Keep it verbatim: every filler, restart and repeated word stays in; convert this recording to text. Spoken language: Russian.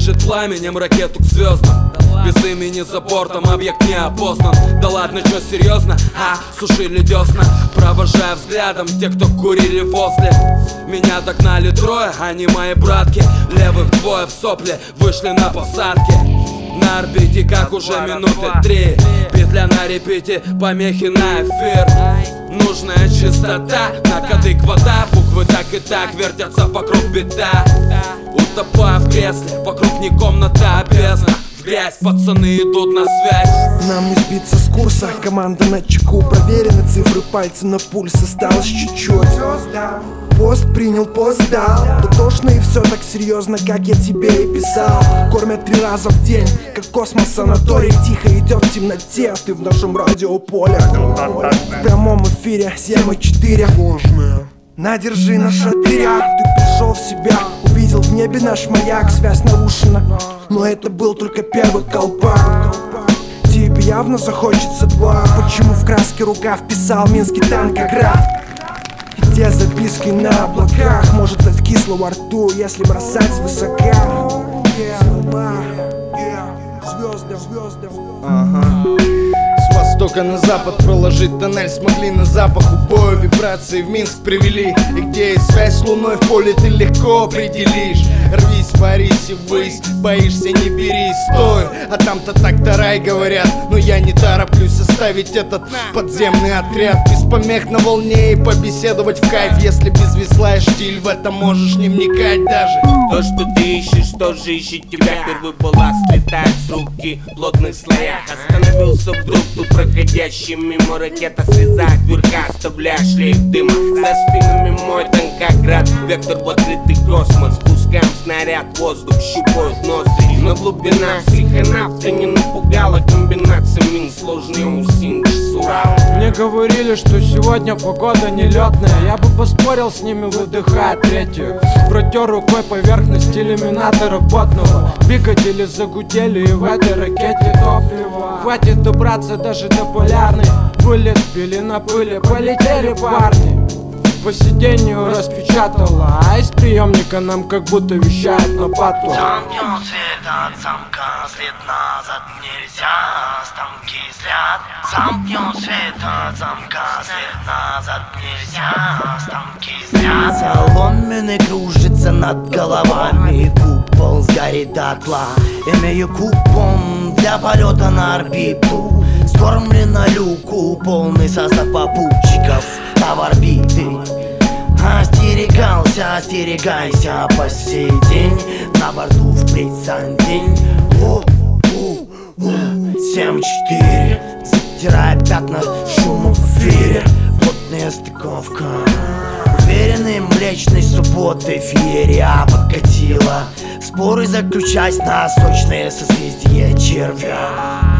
брызжет пламенем ракету к звездам. Без имени за бортом, объект не опознан. Да ладно, чё, серьезно? А, сушили десна. Провожая взглядом те, кто курили возле. Меня догнали трое, они мои братки. Левых двое в сопле вышли на посадке. На орбите, как уже минуты три. Петля на репите, помехи на эфир. Нужная чистота, на кадык вода. Буквы так и так вертятся вокруг беда. Утопая в кресле, вокруг не комната, а бездна. В грязь, пацаны идут на связь. Нам не сбиться с курса, команда на чеку. Проверены цифры, пальцы на пульс. Осталось чуть-чуть. Пост принял, пост дал. Да тошно и все так серьезно, как я тебе и писал. Кормят три раза в день, как космос-санаторий. Тихо идет в темноте, ты в нашем радиополе. В прямом эфире семь и четыре. Надержи на шатыря. Ты пришел в себя, увидел в небе наш маяк. Связь нарушена, но это был только первый колпак. Тебе явно захочется два. Почему в краске рука вписал Минский Танкоград? И те записки на облаках. Может стать кисло во рту, если бросать свысока. Звезды, звезды. С востока на запад проложить тоннель смогли. На запах убоя вибрации в Минск привели. И где есть связь с луной, в поле ты легко определишь. Рвись, варись и ввысь, боишься, не берись, стой. А там-то так-то рай говорят, но я не тороплюсь оставить этот подземный отряд. Без помех на волне и побеседовать в кайф. Если без весла и штиль, в это можешь не вникать даже. То, что ты ищешь, тоже ищет тебя. Первый была слетает с руки в плотных слоях. Остановился вдруг тут проходящий мимо. Ракета слезает вверха, оставляя шлейф дыма. За спинами мой Танкоград, вектор в открытый космос. Спускаем снаряд, воздух щупают ноздри. На глубинах психонавта не напугала комбинация мин сложнее у Синч с Уралом. Мне говорили, что сегодня погода нелетная. Я бы поспорил с ними, выдыхая третью. Протер рукой поверхность иллюминатора потного. Двигатели загудели, и в этой ракете топливо. Хватит добраться даже до полярной. Вылет пили на пыли, полетели парни. По сиденью распечатала, а из приемника нам как будто вещают на пату. Замкнем свет от замка, след назад нельзя, станки слят. Замкнем свет от замка, след назад нельзя, станки слят. Соломенный кружится над головами, купол сгорит дотла. Имею купон для полета на орбиту. Скормлено люку, полный состав попутчиков, товар битый. Остерегался, остерегайся по сей день. На борту впредь сандень. семь четыре, затирая пятна шума в эфире. Плотная стыковка, уверенный млечной субботы феерия покатила. Споры заключаясь на сочное созвездие червя.